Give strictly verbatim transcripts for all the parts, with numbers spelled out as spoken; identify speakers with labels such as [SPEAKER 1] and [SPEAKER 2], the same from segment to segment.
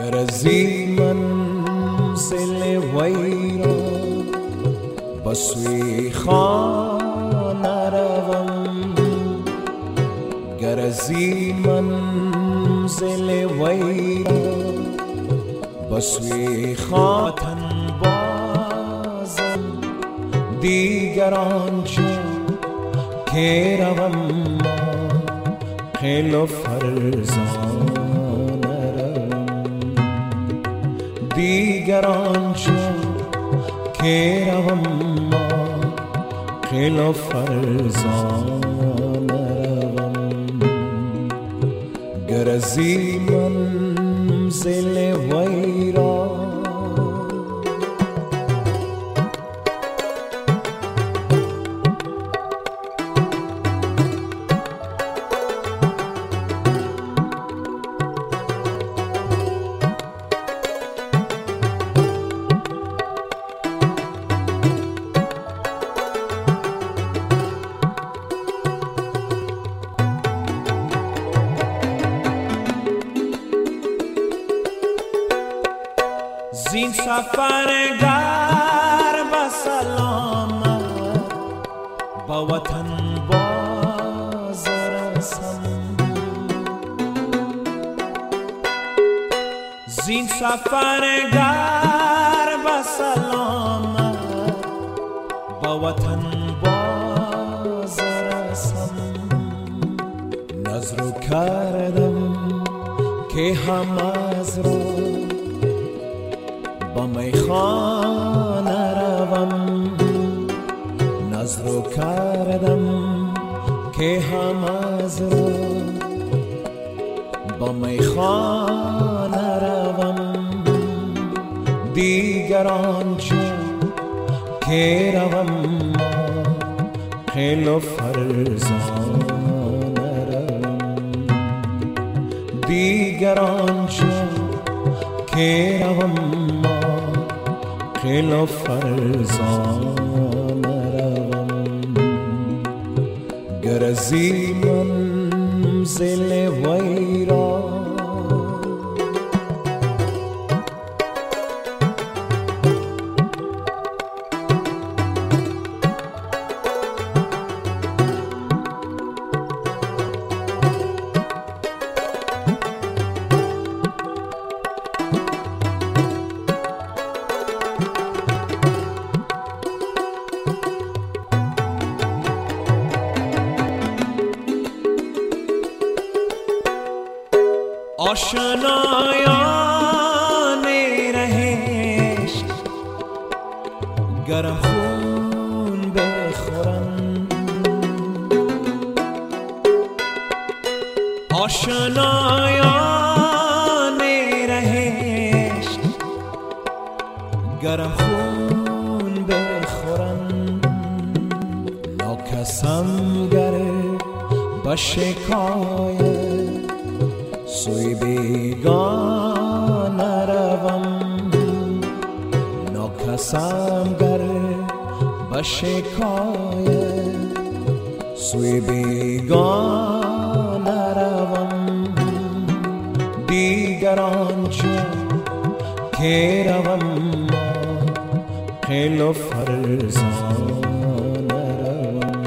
[SPEAKER 1] گر از این منزل وی را به سوی خانه روم، گر از این منزل وی را به سوی خاطن بازم، دیگر آنجا که روم خیل و فرزانه روم، دیگر آنجا که روم خیل و فرزانه روم، گر از این منزل وی را زین سفر گر به سلامت با وطن باز رسم، زین سفر گر به سلامت با وطن باز رسم، نظر کردم که هم از را با میخانه روم، نظر کردم که هم از را با میخانه روم، دیگر آنجا که روم خیل و فرزانه روم، دیگر آنجا که روم خیل و فرزانه روم، گر از این منزل وی را آشنایان رهش گرم خون بخورن، آشنایان رهش گرم خون بخورن، ناکسم گره به شکایت سوی بیگانه روم، ناکسم گر به شکایت سوی بیگانه روم، دیگر آنجا که روم خیل و فرزانه روم،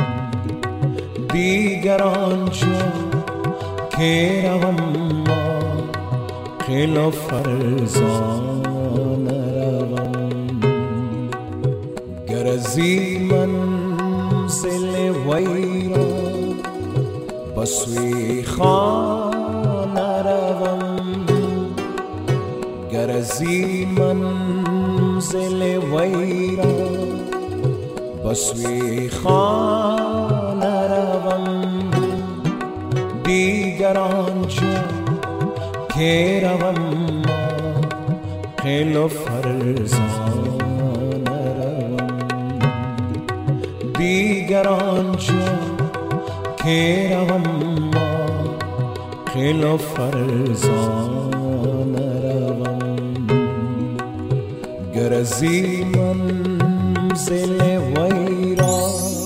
[SPEAKER 1] دیگر آنجا که روم خیل و فرزانه روم، گر از این منزل وی را به سوی خانه روم، گر از این منزل وی را به سوی خانه روم، دیگر آنجا که روم خیل و فرزانه روم، دیگر آنجا که روم خیل و فرزانه روم، گر از این منزل وی را